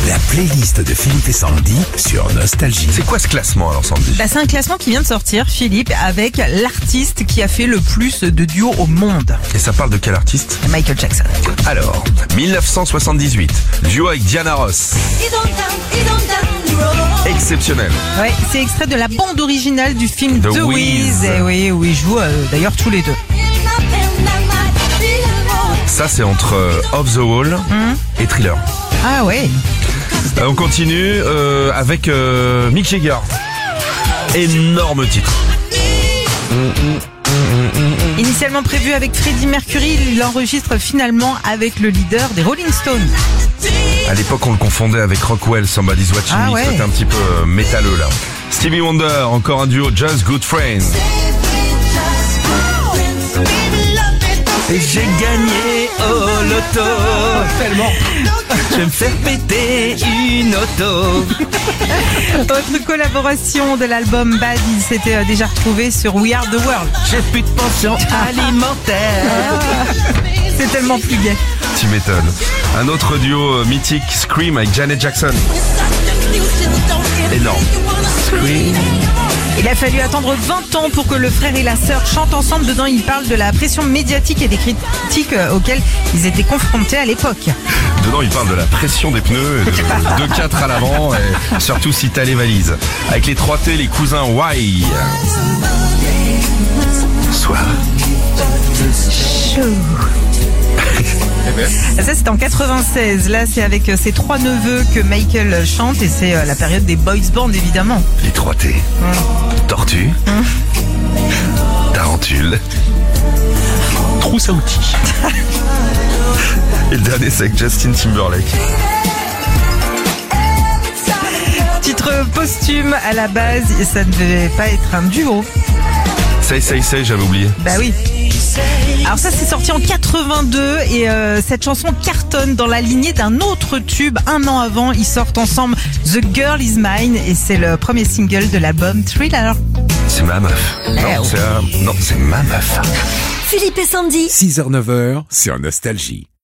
La playlist de Philippe et Sandy sur Nostalgie. C'est quoi ce classement alors, Sandy? C'est un classement qui vient de sortir, Philippe, avec l'artiste qui a fait le plus de duos au monde, Et ça parle de quel artiste? Michael Jackson. Alors, 1978, duo avec Diana Ross. Exceptionnel. Ouais, c'est extrait de la bande originale du film The The Wiz. Wiz. Et oui, où ils jouent d'ailleurs tous les deux. Ça, c'est entre Off the Wall et Thriller. Ah ouais. On continue avec Mick Jagger. Énorme titre. Initialement prévu avec Freddie Mercury, il l'enregistre finalement avec le leader des Rolling Stones. À l'époque, on le confondait avec Rockwell, Somebody's Watching Ah Me. ouais. C'était un petit peu métalleux là. Stevie Wonder, encore un duo, Just Good Friends. Et j'ai gagné au loto. Tellement. Je vais me faire péter une auto. Autre collaboration de l'album Bad, il s'était déjà retrouvé sur We Are The World. J'ai plus de pension alimentaire. C'est tellement plus gai. Tu m'étonnes. Un autre duo mythique, Scream avec Janet Jackson. Énorme. Scream. Il a fallu attendre 20 ans pour que le frère et la sœur chantent ensemble. Dedans, ils parlent de la pression médiatique et des critiques auxquelles ils étaient confrontés à l'époque. Dedans, il parle de la pression des pneus, de 2-4 à l'avant, et surtout si t'as les valises. Avec les 3T, les cousins Why. Soir. Ça, c'était en 96. Là, c'est avec ses trois neveux que Michael chante et c'est la période des boys band, évidemment. Les 3T. Tortue. Tarentule. Trousse à outils. Et le dernier, c'est avec Justin Timberlake. Titre posthume à la base, et ça ne devait pas être un duo. Say, j'avais oublié. Bah oui. Alors ça, c'est sorti en 82 et cette chanson cartonne dans la lignée d'un autre tube. Un an avant, ils sortent ensemble The Girl Is Mine et c'est le premier single de l'album Thriller. C'est ma meuf. Non, c'est ma meuf. Philippe et Sandy. 6h-9h sur Nostalgie.